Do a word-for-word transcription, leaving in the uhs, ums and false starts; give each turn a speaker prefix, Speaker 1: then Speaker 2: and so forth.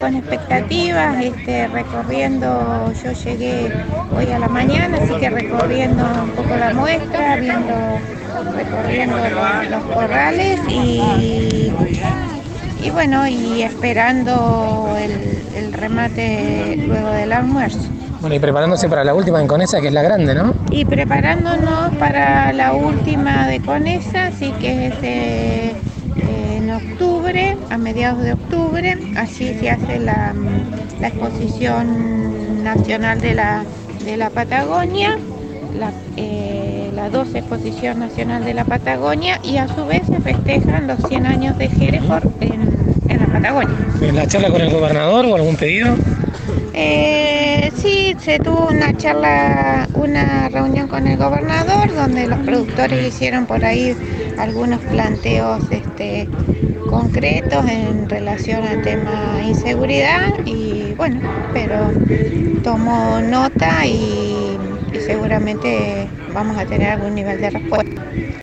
Speaker 1: con expectativas, este, recorriendo, yo llegué hoy a la mañana, así que recorriendo un poco la muestra, viendo, recorriendo los, los corrales y, y bueno, y esperando el, el remate luego del almuerzo.
Speaker 2: Bueno, y preparándose para la última en Conesa, que es la grande, ¿no?
Speaker 1: Y preparándonos para la última de Conesa, así que es eh, eh, en octubre, a mediados de octubre, allí se hace la, la exposición nacional de la, de la Patagonia, la, eh, la doce exposición nacional de la Patagonia, y a su vez se festejan los cien años de Hereford en, en la Patagonia.
Speaker 2: ¿En la charla con el gobernador o algún pedido?
Speaker 1: Eh, sí, se tuvo una charla, una reunión con el gobernador donde los productores hicieron por ahí algunos planteos este, concretos en relación al tema inseguridad y bueno, pero tomó nota y, y seguramente vamos a tener algún nivel de respuesta.